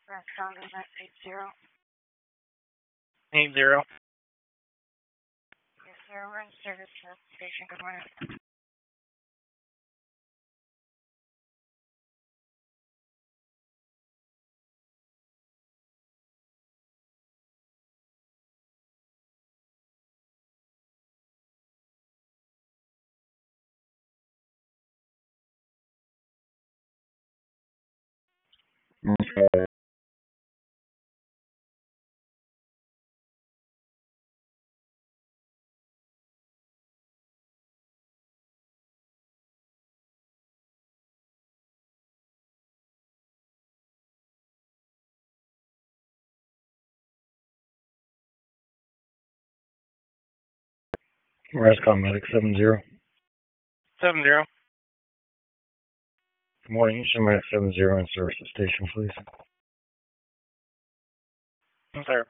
Restaurant is at 80. 80. Yes, sir. We're in service to the station. Good morning. Okay. Rescom Medic 70. 70. Good morning, Eastern Medic 70 in service to station, please. Yes, sir.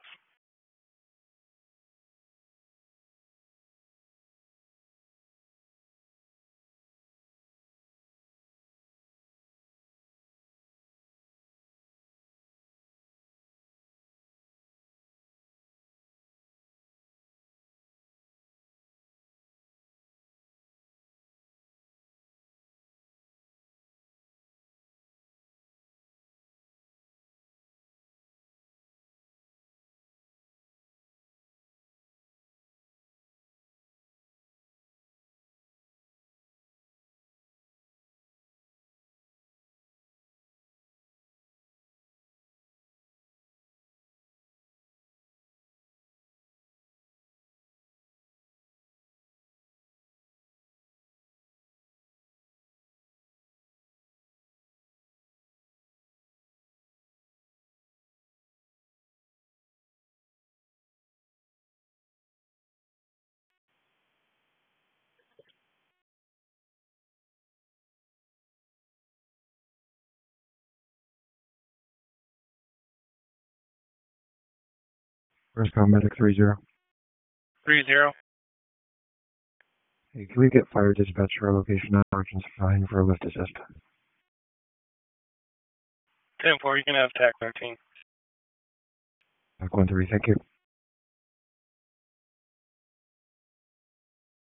Rescom Medic 30. 30. Hey, can we get fire dispatch to our location now? Emergency fine for a lift assist. 10-4, you can have TAC 13. TAC 13, thank you.